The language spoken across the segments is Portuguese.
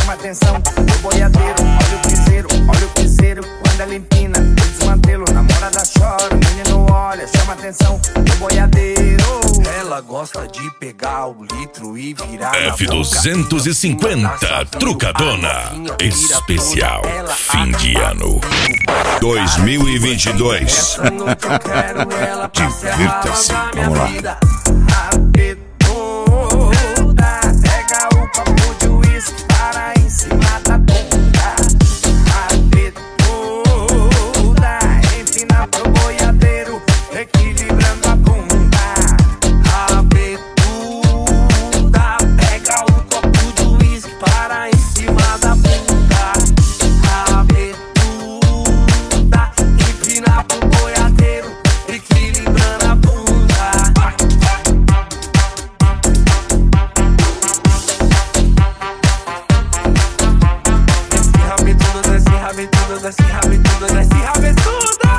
chama atenção. O boiadeiro, olha o piseiro, quando ela empina, eu desmantelo. Namorada chora, o menino olha, chama atenção. O boiadeiro, ela gosta de pegar o litro e virar F250 Trucadona especial fim de ano 2022. Divirta-se, vamos lá. Pega o copo de uísque para em cima da bunda. Rabetuda, empina pro boiadeiro, equilibrando a bunda. Rabetuda, pega o copo de uísque para em cima da bunda. Rabetuda, empina pro boiadeiro, equilibrando a bunda. Desce rabetuda.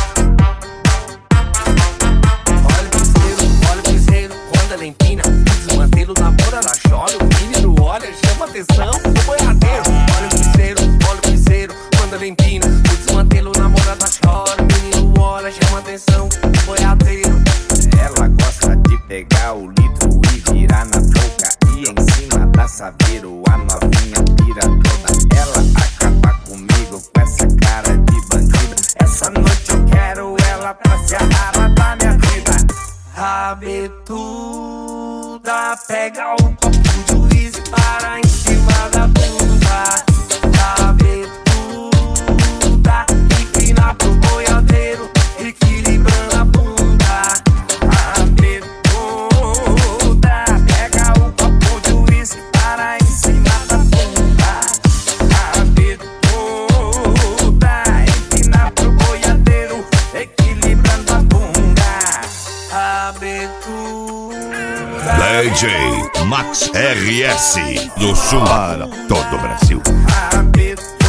Olha o piseiro, quando ela empina, desmantelo, namora, ela chora, o menino olha, chama atenção, o boiadeiro. Olha o piseiro, quando ela empina, desmantelo, namora, ela chora, o menino olha, chama atenção, o boiadeiro. Ela gosta de pegar o litro e virar na boca, e em cima da saveiro, a novinha pira toda. Ela acaba comigo com essa cara de bandida. Essa noite eu quero ela pra ser a rara da minha vida. Rabetuda, pega o copo de uísque para em cima da bunda. Rabetuda, empina pro boiadeiro, equilibrando a bunda. Rabetuda, pega o copo de uísque para em cima da bunda. Rabetuda, empina pro boiadeiro, equilibrando a bunda. Rabetuda, DJ Max RS do Sul para todo o Brasil. Rabetuda.